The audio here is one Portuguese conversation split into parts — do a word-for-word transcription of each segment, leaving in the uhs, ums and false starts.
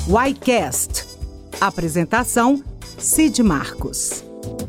Y-Cast. Apresentação, Cid Marcos.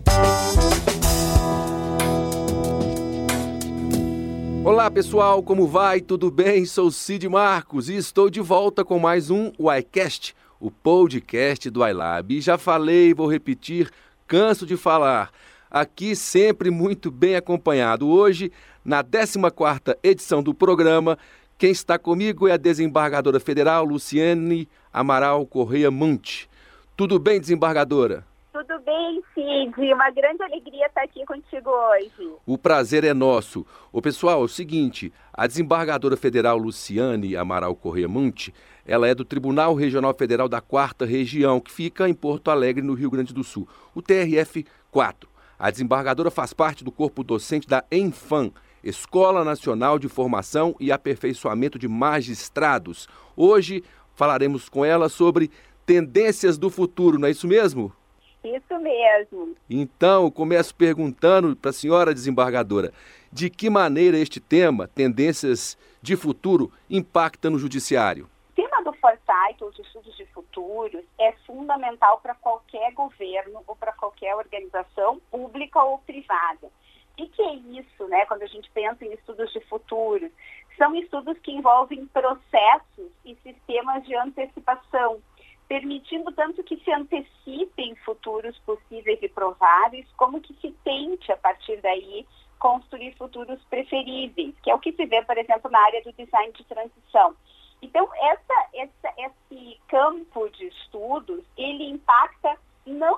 Olá pessoal, como vai? Tudo bem? Sou Cid Marcos e estou de volta com mais um Y-Cast, o podcast do iLab. E já falei, vou repetir, canso de falar. Aqui sempre muito bem acompanhado. Hoje, na décima quarta edição do programa, quem está comigo é a desembargadora federal Luciane Amaral Correia Monte. Tudo bem, desembargadora? Tudo bem, Cid. Uma grande alegria estar aqui contigo hoje. O prazer é nosso. Ô, pessoal, é o seguinte, a desembargadora federal Luciane Amaral Correia Monte, ela é do Tribunal Regional Federal da quarta Região, que fica em Porto Alegre, no Rio Grande do Sul, o T R F quatro. A desembargadora faz parte do corpo docente da ENFAM, Escola Nacional de Formação e Aperfeiçoamento de Magistrados. Hoje falaremos com ela sobre tendências do futuro, não é isso mesmo? Isso mesmo. Então, começo perguntando para a senhora desembargadora, de que maneira este tema, tendências de futuro, impacta no judiciário? O tema do Foresight, ou de estudos de futuros, é fundamental para qualquer governo ou para qualquer organização pública ou privada. O que é isso, né, quando a gente pensa em estudos de futuro? São estudos que envolvem processos e sistemas de antecipação, permitindo tanto que se antecipem futuros possíveis e prováveis, como que se tente, a partir daí, construir futuros preferíveis, que é o que se vê, por exemplo, na área do design de transição. Então, essa, essa, esse campo de estudos, ele impacta não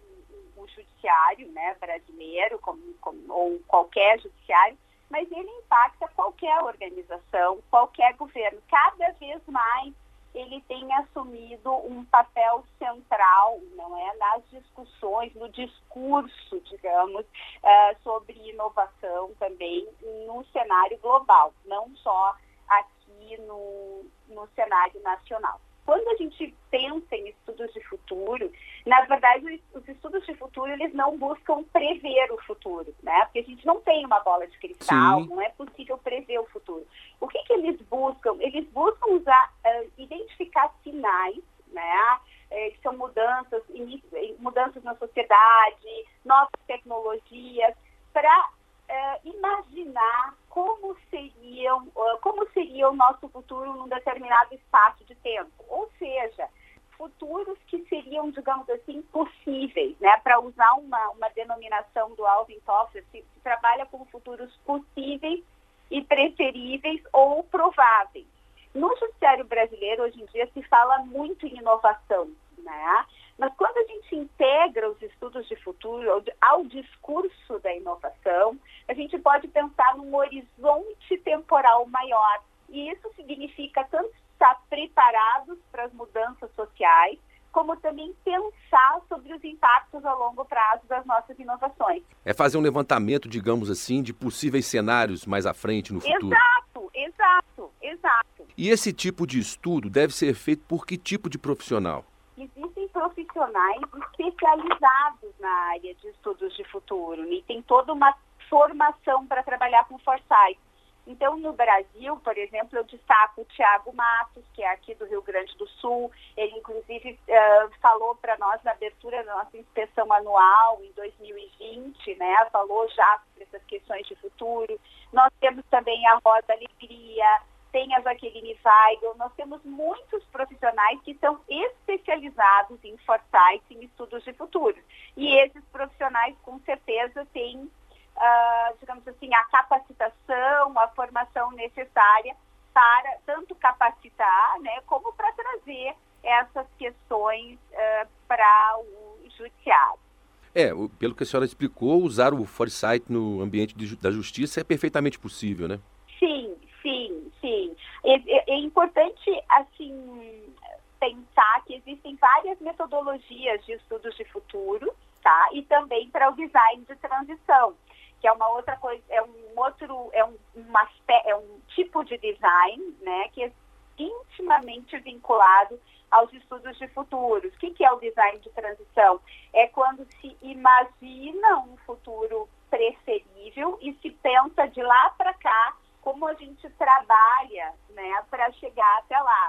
o judiciário, né, brasileiro, como, como, ou qualquer judiciário, mas ele impacta qualquer organização, qualquer governo. Cada vez mais ele tem assumido um papel central, não é, nas discussões, no discurso, digamos, uh, sobre inovação também no cenário global, não só aqui no, no cenário nacional. Quando a gente pensa em estudos de futuro, na verdade, os estudos de futuro, eles não buscam prever o futuro, né? Porque a gente não tem uma bola de cristal, Sim. não é possível prever o futuro. O que, que eles buscam? Eles buscam usar, uh, identificar sinais, né? Eh, que são mudanças, mudanças na sociedade, novas tecnologias, para uh, imaginar como seriam, uh, como seria o nosso futuro num determinado espaço de tempo. Ou seja, futuros que seriam, digamos assim, possíveis, né? Para usar uma, uma denominação do Alvin Toffler, se, se trabalha com futuros possíveis e preferíveis ou prováveis. No judiciário brasileiro, hoje em dia, se fala muito em inovação, né? Mas quando a gente integra os estudos de futuro ao, ao discurso da inovação, a gente pode pensar num horizonte temporal maior. E isso significa tanto estar preparados para as mudanças sociais, como também pensar sobre os impactos a longo prazo das nossas inovações. É fazer um levantamento, digamos assim, de possíveis cenários mais à frente no futuro. Exato, exato, exato. E esse tipo de estudo deve ser feito por que tipo de profissional? Existem profissionais especializados na área de estudos de futuro e tem toda uma formação para trabalhar com foresight. Então, no Brasil, por exemplo, eu destaco o Tiago Matos, que é aqui do Rio Grande do Sul. Ele, inclusive, uh, falou para nós na abertura da nossa inspeção anual em dois mil e vinte, né? Falou já sobre essas questões de futuro. Nós temos também a Rosa Alegria, tem a Jaqueline Weigel. Nós temos muitos profissionais que são especializados em foresight, em estudos de futuro. E esses profissionais, com certeza, têm Uh, digamos assim, a capacitação, a formação necessária para tanto capacitar, né, como para trazer essas questões uh, para o judiciário. É, pelo que a senhora explicou, usar o foresight no ambiente de, da justiça é perfeitamente possível, né? Sim, sim, sim. É, é importante, assim, pensar que existem várias metodologias de estudos de futuro, tá? E também para o design de transição, que é uma outra coisa, é um outro, é um, uma, é um tipo de design, né, que é intimamente vinculado aos estudos de futuros. O que, que é o design de transição? É quando se imagina um futuro preferível e se pensa de lá para cá como a gente trabalha, né, para chegar até lá.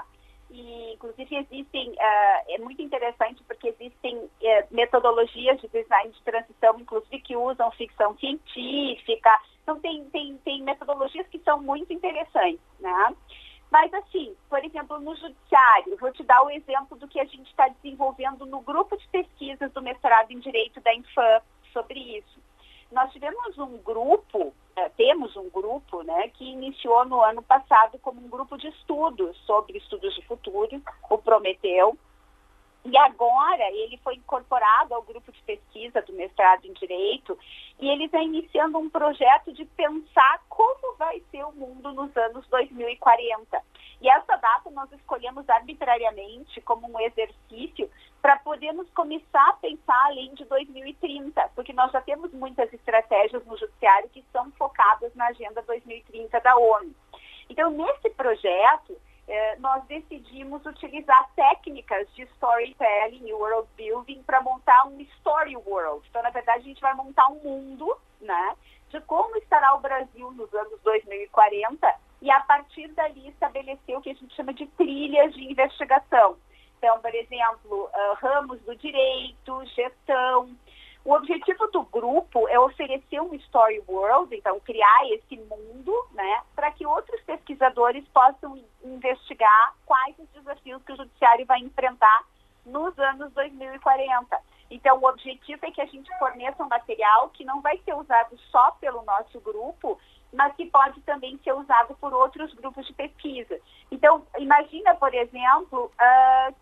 e inclusive existem, uh, é muito interessante porque existem uh, metodologias de design de transição, inclusive que usam ficção científica, então tem, tem, tem metodologias que são muito interessantes, né? Mas assim, por exemplo, no judiciário, vou te dar o exemplo do que a gente está desenvolvendo no grupo de pesquisas do mestrado em Direito da Infam sobre isso. Nós tivemos um grupo, eh, temos um grupo, né, que iniciou no ano passado como um grupo de estudos sobre estudos de futuro, o Prometeu, e agora ele foi incorporado ao grupo de pesquisa do mestrado em Direito e ele está iniciando um projeto de pensar como vai ser o mundo nos anos dois mil e quarenta. E essa data nós escolhemos arbitrariamente como um exercício para podermos começar a pensar além de dois mil e trinta, porque nós já temos muitas estratégias no judiciário que são focadas na Agenda dois mil e trinta da ONU. Então, nesse projeto, eh, nós decidimos utilizar técnicas de storytelling e world building para montar um story world. Então, na verdade, a gente vai montar um mundo, né, de como estará o Brasil nos anos dois mil e quarenta e, a partir dali, estabelecer o que a gente chama de trilhas de investigação. Então, por exemplo, uh, ramos do direito, gestão. O objetivo do grupo é oferecer um story world, então criar esse mundo, né, para que outros pesquisadores possam investigar quais os desafios que o judiciário vai enfrentar nos anos dois mil e quarenta. Então, o objetivo é que a gente forneça um material que não vai ser usado só pelo nosso grupo, mas que pode também ser usado por outros grupos de pesquisa. Então, imagina, por exemplo, uh,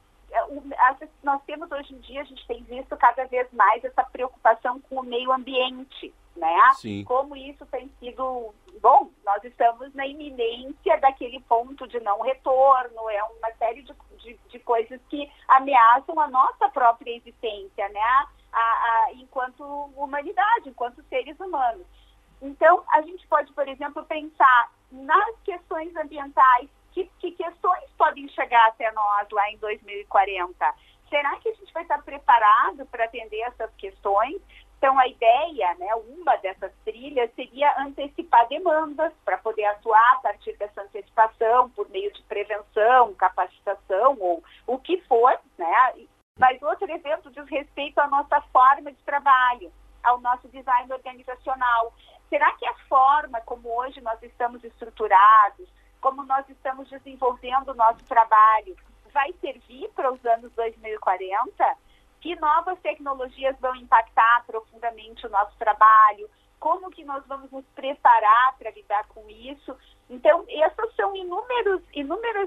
nós temos hoje em dia, a gente tem visto cada vez mais essa preocupação com o meio ambiente, né? Sim. Como isso tem sido, bom, nós estamos na iminência daquele ponto de não retorno, é uma série de, de, de coisas que ameaçam a nossa própria existência, né? A, a, enquanto humanidade, enquanto seres humanos. Então, a gente pode, por exemplo, pensar nas questões ambientais. Que, que questões podem chegar até nós lá em dois mil e quarenta? Será que a gente vai estar preparado para atender essas questões? Então, a ideia, né, uma dessas trilhas seria antecipar demandas para poder atuar a partir dessa antecipação por meio de prevenção, capacitação ou o que for, né? Mas outro exemplo diz respeito à nossa forma de trabalho, ao nosso design organizacional. Será que a forma como hoje nós estamos estruturados, como nós estamos desenvolvendo o nosso trabalho, vai servir para os anos dois mil e quarenta? Que novas tecnologias vão impactar profundamente o nosso trabalho? Como que nós vamos nos preparar para lidar com isso? Então, essas são inúmeros, inúmeras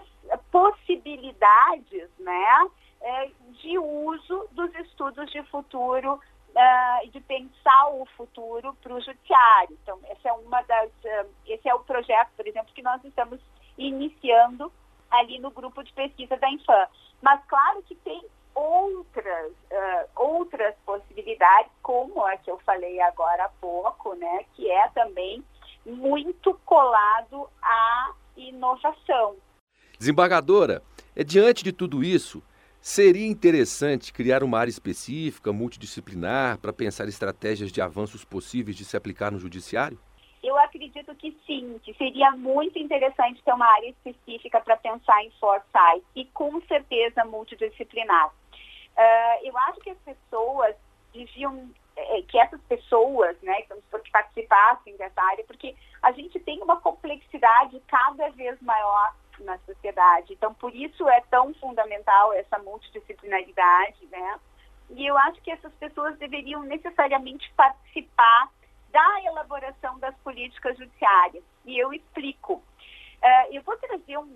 possibilidades, né, de uso dos estudos de futuro, Uh, de pensar o futuro para o judiciário. Então, essa é uma das, uh, esse é o projeto, por exemplo, que nós estamos iniciando ali no grupo de pesquisa da Infam. Mas, claro que tem outras, uh, outras possibilidades, como a que eu falei agora há pouco, né, que é também muito colado à inovação. Desembargadora, é, diante de tudo isso, seria interessante criar uma área específica, multidisciplinar, para pensar estratégias de avanços possíveis de se aplicar no judiciário? Eu acredito que sim, que seria muito interessante ter uma área específica para pensar em foresight e com certeza multidisciplinar. Uh, eu acho que as pessoas deviam, que essas pessoas, né, que participassem dessa área, porque a gente tem uma complexidade cada vez maior na sociedade. Então, por isso é tão fundamental essa multidisciplinaridade, né? E eu acho que essas pessoas deveriam necessariamente participar da elaboração das políticas judiciárias. E eu explico. Uh, eu vou trazer um,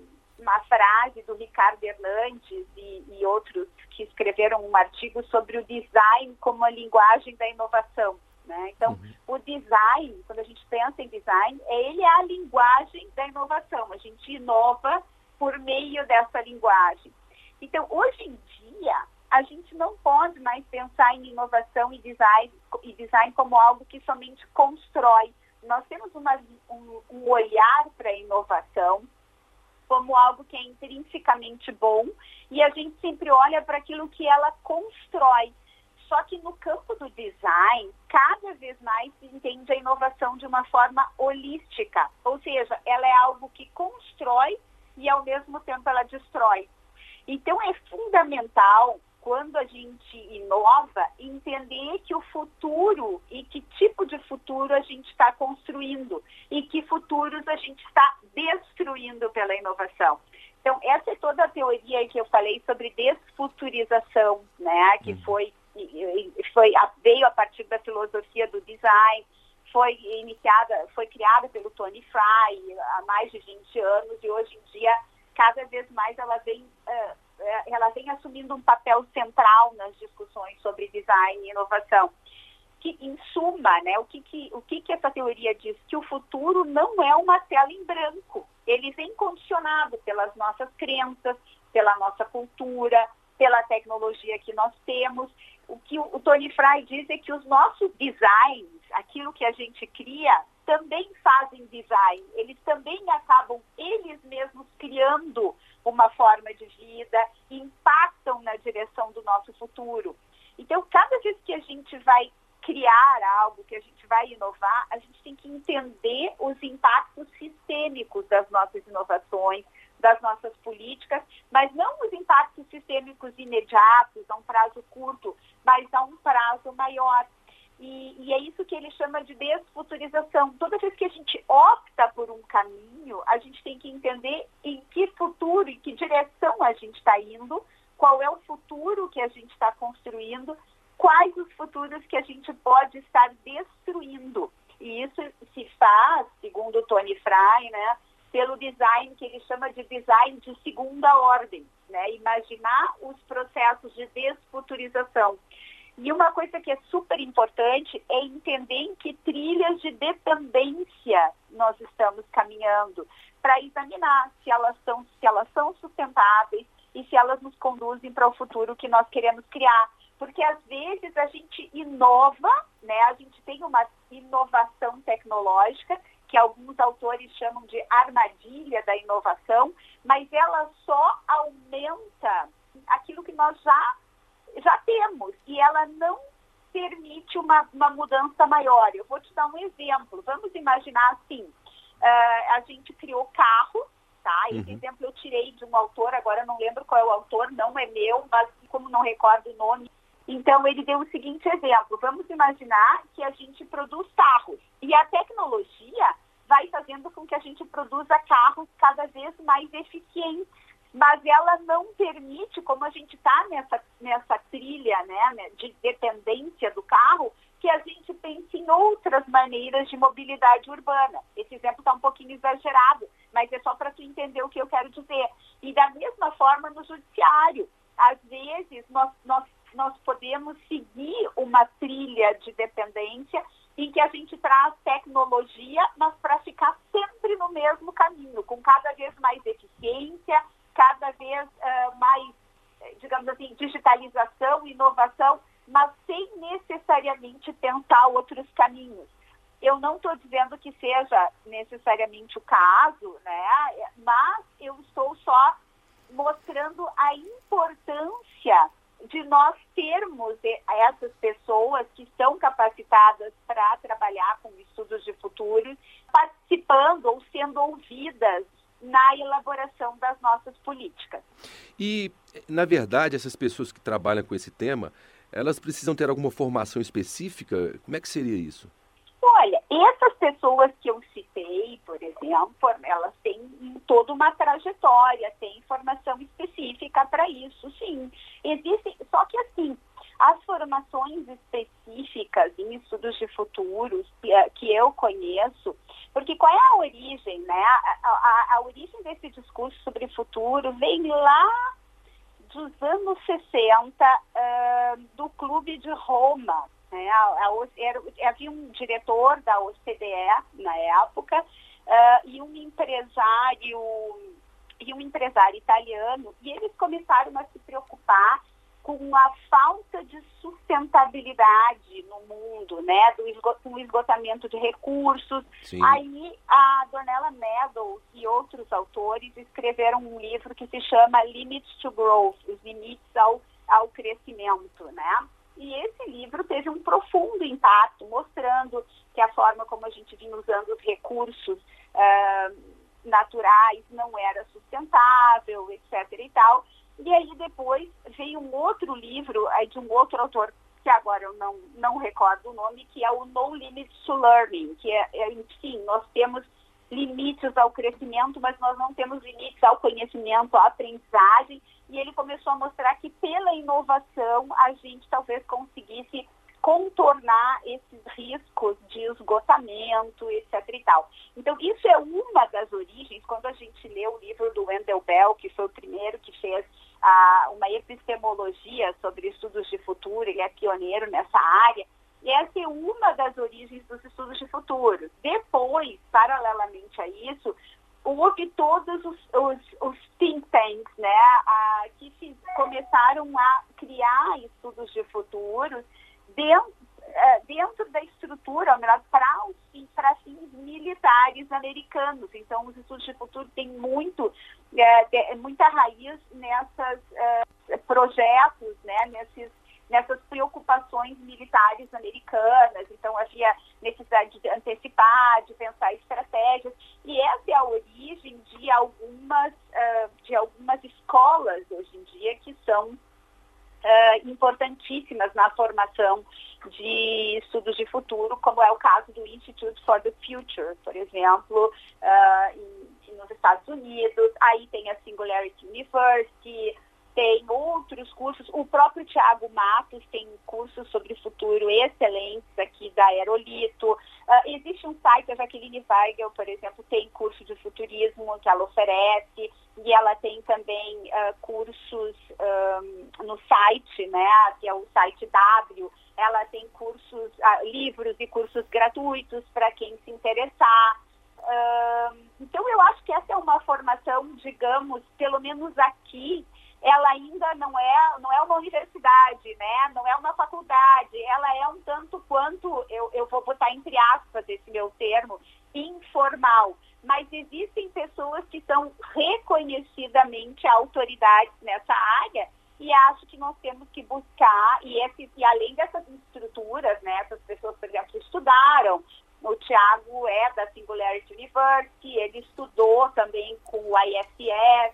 uma frase do Ricardo Hernandes e, e outros que escreveram um artigo sobre o design como a linguagem da inovação. Né? Então, uhum. o design, quando a gente pensa em design, ele é a linguagem da inovação. A gente inova por meio dessa linguagem. Então, hoje em dia, a gente não pode mais pensar em inovação e design, e design como algo que somente constrói. Nós temos uma, um, um olhar para a inovação como algo que é intrinsecamente bom e a gente sempre olha para aquilo que ela constrói. Só que no campo do design, cada vez mais se entende a inovação de uma forma holística. Ou seja, ela é algo que constrói e, ao mesmo tempo, ela destrói. Então, é fundamental, quando a gente inova, entender que o futuro e que tipo de futuro a gente está construindo e que futuros a gente está destruindo pela inovação. Então, essa é toda a teoria que eu falei sobre desfuturização, né, que foi, foi, veio a partir da filosofia do design, foi iniciada, foi criada pelo Tony Fry há mais de vinte anos e hoje em dia, cada vez mais ela vem, uh, ela vem assumindo um papel central nas discussões sobre design e inovação. Que, em suma, né, o, que, que, o que, que essa teoria diz? Que o futuro não é uma tela em branco. Ele vem condicionado pelas nossas crenças, pela nossa cultura, pela tecnologia que nós temos. O que o Tony Fry diz é que os nossos designs, aquilo que a gente cria, também fazem design. Eles também acabam, eles mesmos, criando uma forma de vida, impactam na direção do nosso futuro. Então, cada vez que a gente vai criar algo, que a gente vai inovar, a gente tem que entender os impactos sistêmicos das nossas inovações, das nossas políticas, mas não os impactos sistêmicos imediatos, a um prazo curto, mas a um prazo maior. E, e é isso que ele chama de desfuturização. Toda vez que a gente opta por um caminho, a gente tem que entender em que futuro, em que direção a gente está indo, qual é o futuro que a gente está construindo, quais os futuros que a gente pode estar destruindo. E isso se faz, segundo o Tony Fry, né, pelo design que ele chama de design de segunda ordem, né, imaginar os processos de desfuturização. E uma coisa que é super importante é entender em que trilhas de dependência nós estamos caminhando, para examinar se elas são, se elas são sustentáveis e se elas nos conduzem para o futuro que nós queremos criar. Porque, às vezes, a gente inova, né? A gente tem uma inovação tecnológica, que alguns autores chamam de armadilha da inovação, mas ela só aumenta aquilo que nós já, já temos, e ela não permite uma, uma mudança maior. Eu vou te dar um exemplo. Vamos imaginar assim, uh, a gente criou carro, tá? Esse uhum. exemplo eu tirei de um autor, agora eu não lembro qual é o autor, não é meu, mas como não recordo o nome, então ele deu o seguinte exemplo: vamos imaginar que a gente produz carros e a tecnologia vai fazendo com que a gente produza carros cada vez mais eficientes, mas ela não permite, como a gente está nessa, nessa trilha, né, de dependência do carro, que a gente pense em outras maneiras de mobilidade urbana. Esse exemplo está um pouquinho exagerado, mas é só para tu entender o que eu quero dizer. E da mesma forma no judiciário, às vezes nós, nós, nós podemos seguir uma trilha de dependência em que a gente traz tecnologia, mas para ficar sempre no mesmo caminho, com cada vez mais eficiência, cada vez uh, mais, digamos assim, digitalização, inovação, mas sem necessariamente pensar outros caminhos. Eu não estou dizendo que seja necessariamente o caso, né? Mas eu estou só mostrando a importância de nós termos essas pessoas que estão capacitadas para trabalhar com estudos de futuro, participando ou sendo ouvidas na elaboração das nossas políticas. E, na verdade, essas pessoas que trabalham com esse tema, elas precisam ter alguma formação específica? Como é que seria isso? Olha, essas pessoas que eu citei, por exemplo, elas têm toda uma trajetória, têm formação específica para isso, sim. Existem, só que assim, as formações específicas em estudos de futuros que, que eu conheço, porque qual é a origem, né? A, a, a origem desse discurso sobre futuro vem lá dos anos sessenta, uh, do Clube de Roma. Né? A, a, era, havia um diretor da O C D E na época uh, e um empresário e um empresário italiano, e eles começaram a se preocupar com a falta de sustentabilidade no mundo, né, do esgot- com o esgotamento de recursos. Sim. Aí a Donella Meadows e outros autores escreveram um livro que se chama Limits to Growth, os limites ao, ao crescimento, né? E esse livro teve um profundo impacto, mostrando que a forma como a gente vinha usando os recursos uh, naturais não era sustentável, etcétera e tal. E aí depois veio um outro livro aí de um outro autor, que agora eu não, não recordo o nome, que é o No Limits to Learning, que é, é, enfim, nós temos limites ao crescimento, mas nós não temos limites ao conhecimento, à aprendizagem, e ele começou a mostrar que pela inovação a gente talvez conseguisse contornar esses riscos de esgotamento, etcétera e tal. Então, isso é uma das origens. Quando a gente lê o livro do Wendell Bell, que foi o primeiro que fez ah, uma epistemologia sobre estudos de futuro, ele é pioneiro nessa área, e essa é uma das origens dos estudos de futuro. Depois, paralelamente a isso, houve todos os, os, os think tanks, né, ah, que fiz, começaram a criar estudos de futuro dentro, dentro da estrutura, ou melhor, para fins militares americanos. Então, os estudos de futuro têm muito, é, muita raiz nessas é, projetos, né, nesses, nessas preocupações militares americanas. Então, havia necessidade de antecipar, de pensar estratégias. E essa é a origem de algumas, uh, de algumas escolas hoje em dia que são Uh, importantíssimas na formação de estudos de futuro, como é o caso do Institute for the Future, por exemplo, uh, em, nos Estados Unidos. Aí tem a Singularity University, tem outros cursos. O próprio Tiago Matos tem cursos sobre futuro excelentes aqui da Aerolito. Uh, existe um site, a Jaqueline Weigel, por exemplo, tem curso de futurismo que ela oferece, e ela tem também uh, cursos um, no site, né, que é o site W. Ela tem cursos, uh, livros e cursos gratuitos para quem se interessar. Uh, então, eu acho que essa é uma formação, digamos, pelo menos aqui, ela ainda não é, não é uma universidade, né? Não é uma faculdade, ela é um tanto quanto, eu, eu vou botar entre aspas esse meu termo, informal. Mas existem pessoas que são reconhecidamente autoridades nessa área, e acho que nós temos que buscar, e, esse, e além dessas estruturas, né, essas pessoas, por exemplo, que estudaram, o Tiago é da Singularity University, ele estudou também com o I S S,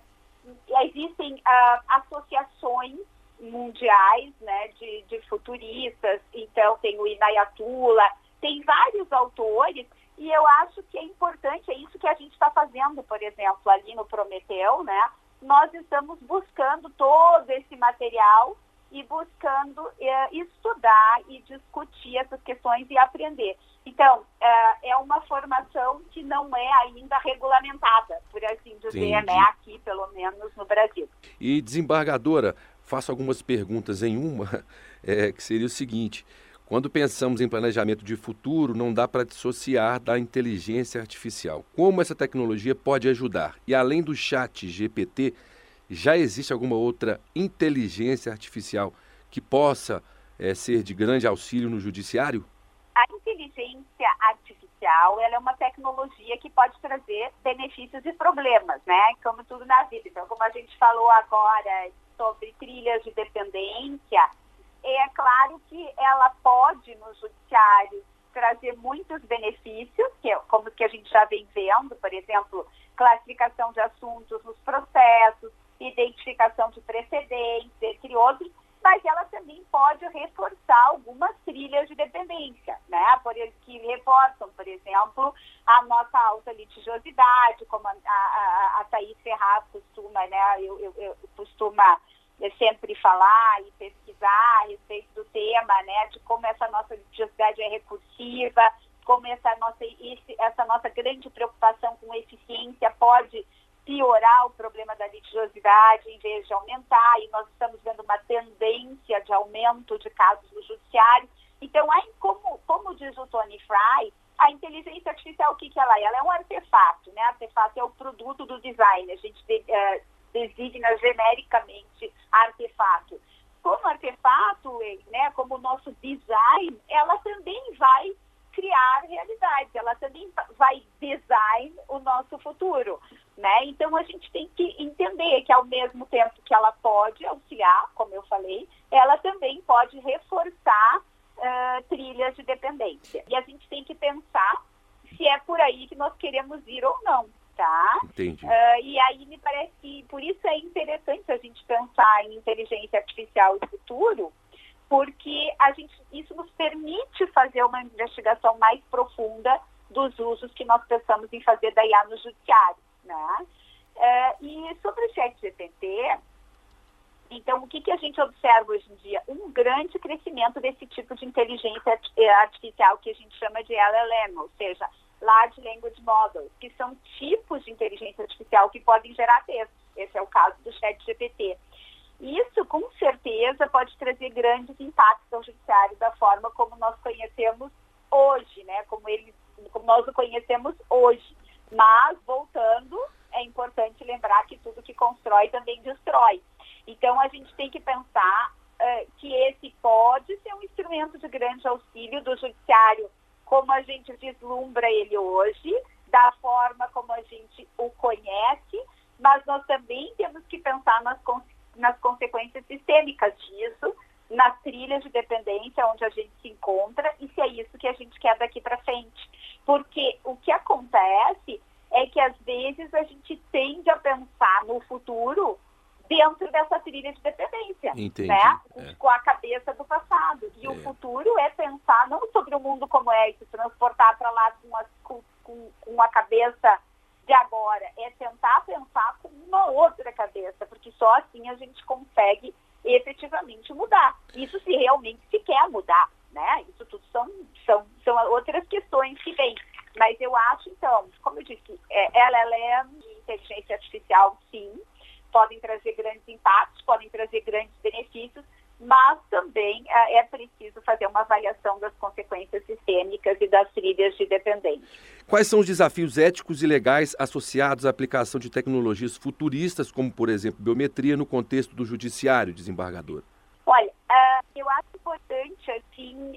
existem uh, associações mundiais, né, de, de futuristas, então tem o Inayatullah, tem vários autores, e eu acho que é importante, é isso que a gente está fazendo, por exemplo, ali no Prometeu, né? Nós estamos buscando todo esse material e buscando eh, estudar e discutir essas questões e aprender. Então, é, é uma formação que não é ainda regulamentada, por assim dizer, né, aqui, pelo menos no Brasil. E, desembargadora, faço algumas perguntas em uma, é, que seria o seguinte: quando pensamos em planejamento de futuro, não dá para dissociar da inteligência artificial. Como essa tecnologia pode ajudar? E além do chat G P T, já existe alguma outra inteligência artificial que possa é, ser de grande auxílio no judiciário? A inteligência artificial, ela é uma tecnologia que pode trazer benefícios e problemas, né? Como tudo na vida. Então, como a gente falou agora sobre trilhas de dependência, é claro que ela pode, no judiciário, trazer muitos benefícios, que é, como que a gente já vem vendo, por exemplo, classificação de assuntos nos processos, identificação de precedentes, entre outros, mas ela também pode reforçar algumas trilhas de dependência, né? Por, que reforçam, por exemplo, a nossa alta litigiosidade, como a, a, a Thaís Ferraz costuma, né? Eu, eu, eu costuma sempre falar e pesquisar a respeito do tema, né? De como essa nossa litigiosidade é recursiva, como essa nossa, essa nossa grande preocupação com eficiência pode piorar o problema da litigiosidade em vez de aumentar, e nós estamos vendo uma tendência de aumento de casos no judiciário. Então, aí, como, como diz o Tony Fry, a inteligência artificial, o que, que ela é? Ela é um artefato, né? Artefato é o produto do design, a gente de, uh, designa genericamente artefato. Como artefato, né, como o nosso design, ela também vai criar realidades, ela também vai design o nosso futuro, né? Então, a gente tem que entender que, ao mesmo tempo que ela pode auxiliar, como eu falei, ela também pode reforçar uh, trilhas de dependência. E a gente tem que pensar se é por aí que nós queremos ir ou não, tá? Entendi. Uh, e aí me parece que por isso é interessante a gente pensar em inteligência artificial no futuro, porque a gente, isso nos permite fazer uma investigação mais profunda dos usos que nós pensamos em fazer da I A no judiciário, né? Uh, e sobre o ChatGPT, então o que, que a gente observa hoje em dia? Um grande crescimento desse tipo de inteligência artificial que a gente chama de L L M, ou seja, Large Language Models, que são tipos de inteligência artificial que podem gerar texto. Esse é o caso do ChatGPT. Isso, com certeza, pode trazer grandes impactos ao judiciário da forma como nós conhecemos hoje, né? Como, ele, como nós o conhecemos hoje. Mas, voltando, é importante lembrar que tudo que constrói também destrói. Então, a gente tem que pensar uh, que esse pode ser um instrumento de grande auxílio do judiciário, como a gente vislumbra ele hoje, da forma como a gente o conhece, mas nós também temos que pensar nas, nas consequências sistêmicas disso, nas trilhas de dependência onde a gente se encontra e se é isso que a gente quer daqui para frente. Porque o que acontece é que, às vezes, a gente tende a pensar no futuro dentro dessa trilha de dependência, Entendi, né? É. Com a cabeça do passado. E É. o futuro é pensar não sobre o mundo como é, e se transportar para lá com, uma, com, com a cabeça de agora, é tentar pensar com uma outra cabeça, porque só assim a gente consegue efetivamente mudar. Isso se realmente se quer mudar, né? Isso tudo são, são, são outras questões que vêm. Mas eu acho, então, como eu disse, é, L L M e inteligência artificial, sim, podem trazer grandes impactos, podem trazer grandes benefícios, mas também é, é preciso fazer uma avaliação das consequências sistêmicas e das trilhas de dependência. Quais são os desafios éticos e legais associados à aplicação de tecnologias futuristas, como, por exemplo, biometria, no contexto do judiciário, desembargador? Olha, uh, eu acho importante, assim,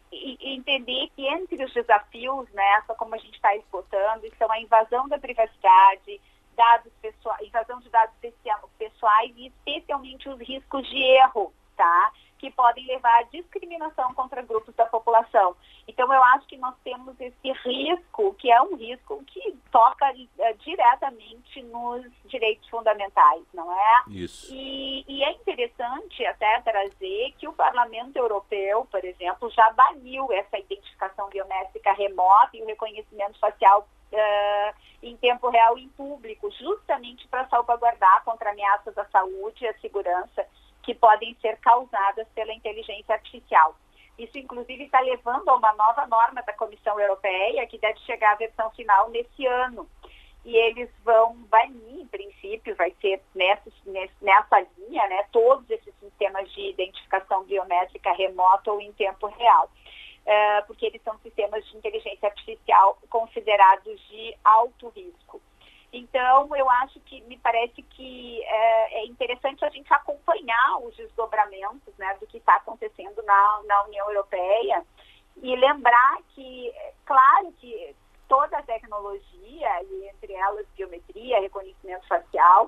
entender que entre os desafios, né, só como a gente está esgotando, estão a invasão da privacidade, dados pessoais, invasão de dados pessoais e especialmente os riscos de erro, tá? Que podem levar à discriminação contra grupos da população. Então, eu acho que nós temos esse risco, que é um risco que toca uh, diretamente nos direitos fundamentais, não é? Isso. E, e é interessante até trazer que o Parlamento Europeu, por exemplo, já baniu essa identificação biométrica remota e o reconhecimento facial Uh, em tempo real em público, justamente para salvaguardar contra ameaças à saúde e à segurança que podem ser causadas pela inteligência artificial. Isso, inclusive, está levando a uma nova norma da Comissão Europeia, que deve chegar à versão final nesse ano. E eles vão banir, em princípio, vai ser nessa, nessa linha, né, todos esses sistemas de identificação biométrica remota ou em tempo real. Uh, porque eles são sistemas de inteligência artificial considerados de alto risco. Então, eu acho que, me parece que uh, é interessante a gente acompanhar os desdobramentos, né, do que está acontecendo na, na União Europeia e lembrar que, claro que toda a tecnologia, e entre elas biometria, reconhecimento facial,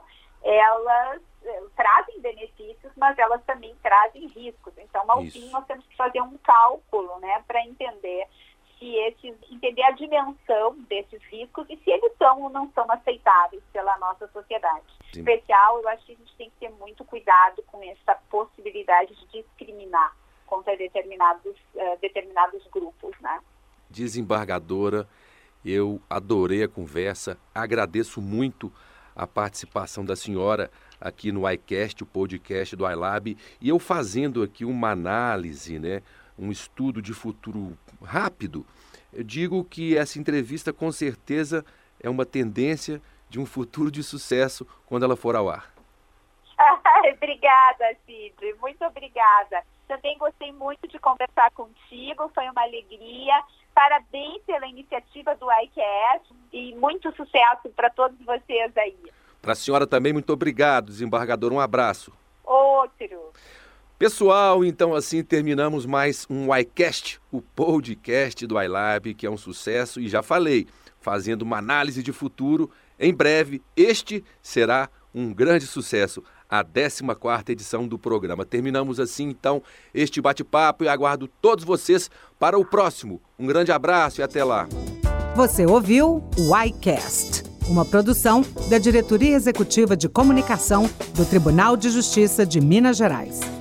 elas uh, trazem benefícios, mas elas também trazem riscos. Então, ao Isso. fim, nós temos que fazer um cálculo, né, para entender se esses, entender a dimensão desses riscos e se eles são ou não são aceitáveis pela nossa sociedade. Em especial, eu acho que a gente tem que ter muito cuidado com essa possibilidade de discriminar contra determinados, uh, determinados grupos, né? Desembargadora, eu adorei a conversa, agradeço muito a participação da senhora aqui no iCast, o podcast do iLab, e eu fazendo aqui uma análise, né, um estudo de futuro rápido, eu digo que essa entrevista com certeza é uma tendência de um futuro de sucesso quando ela for ao ar. Obrigada, Cid, muito obrigada. Também gostei muito de conversar contigo, foi uma alegria. Parabéns pela iniciativa do iCast e muito sucesso para todos vocês aí. Para a senhora também, muito obrigado, desembargador. Um abraço. Outro. Pessoal, então assim terminamos mais um iCast, o podcast do iLab, que é um sucesso. E já falei, fazendo uma análise de futuro, em breve este será um grande sucesso. A décima quarta edição do programa. Terminamos assim, então, este bate-papo e aguardo todos vocês para o próximo. Um grande abraço e até lá. Você ouviu o iCast, Uma produção da Diretoria Executiva de Comunicação do Tribunal de Justiça de Minas Gerais.